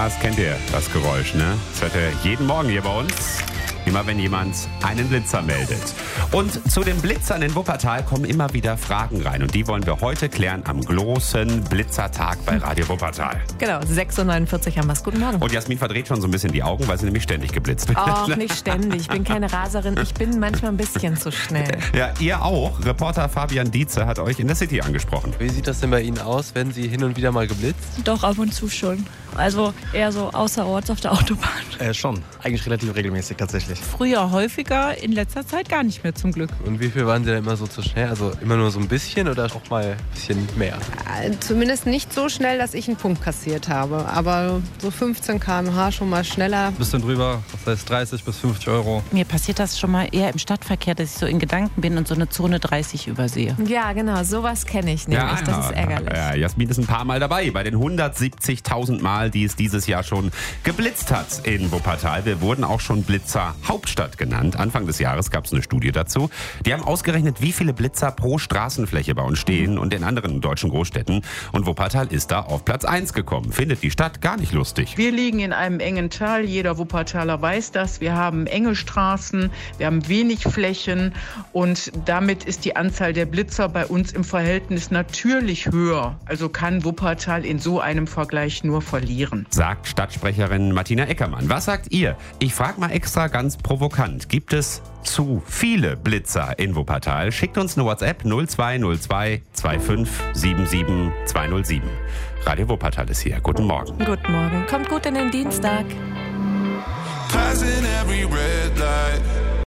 das kennt ihr, das Geräusch, ne? Das hört ihr jeden Morgen hier bei uns. Immer wenn jemand einen Blitzer meldet. Und zu den Blitzern in Wuppertal kommen immer wieder Fragen rein. Und die wollen wir heute klären am großen Blitzertag bei Radio Wuppertal. Genau, 6.49 Uhr haben wir es. Guten Morgen. Und Jasmin verdreht schon so ein bisschen die Augen, weil sie nämlich ständig geblitzt wird. Ach, nicht ständig. Ich bin keine Raserin. Ich bin manchmal ein bisschen zu schnell. Ja, ihr auch. Reporter Fabian Dietze hat euch in der City angesprochen. Wie sieht das denn bei Ihnen aus, wenn Sie hin und wieder mal geblitzt? Doch, ab und zu schon. Also eher so außerorts auf der Autobahn. Schon. Eigentlich relativ regelmäßig tatsächlich. Früher häufiger, in letzter Zeit gar nicht mehr zum Glück. Und wie viel waren Sie denn immer so zu schnell? Also immer nur so ein bisschen oder auch mal ein bisschen mehr? Zumindest nicht so schnell, dass ich einen Punkt kassiert habe. Aber so 15 km/h schon mal schneller. Bisschen drüber, das heißt 30 bis 50 Euro. Mir passiert das schon mal eher im Stadtverkehr, dass ich so in Gedanken bin und so eine Zone 30 übersehe. Ja, genau, sowas kenne ich nämlich. Das ist ärgerlich. Ja, Jasmin ist ein paar Mal dabei bei den 170.000 Mal, die es dieses Jahr schon geblitzt hat in Wuppertal. Wir wurden auch schon Blitzer Hauptstadt genannt. Anfang des Jahres gab es eine Studie dazu. Die haben ausgerechnet, wie viele Blitzer pro Straßenfläche bei uns stehen und in anderen deutschen Großstädten. Und Wuppertal ist da auf Platz 1 gekommen. Findet die Stadt gar nicht lustig. Wir liegen in einem engen Tal. Jeder Wuppertaler weiß das. Wir haben enge Straßen, wir haben wenig Flächen und damit ist die Anzahl der Blitzer bei uns im Verhältnis natürlich höher. Also kann Wuppertal in so einem Vergleich nur verlieren. Sagt Stadtsprecherin Martina Eckermann. Was sagt ihr? Ich frage mal extra ganz provokant. Gibt es zu viele Blitzer in Wuppertal? Schickt uns eine WhatsApp 0202 25 77 207. Radio Wuppertal ist hier. Guten Morgen. Guten Morgen. Kommt gut in den Dienstag.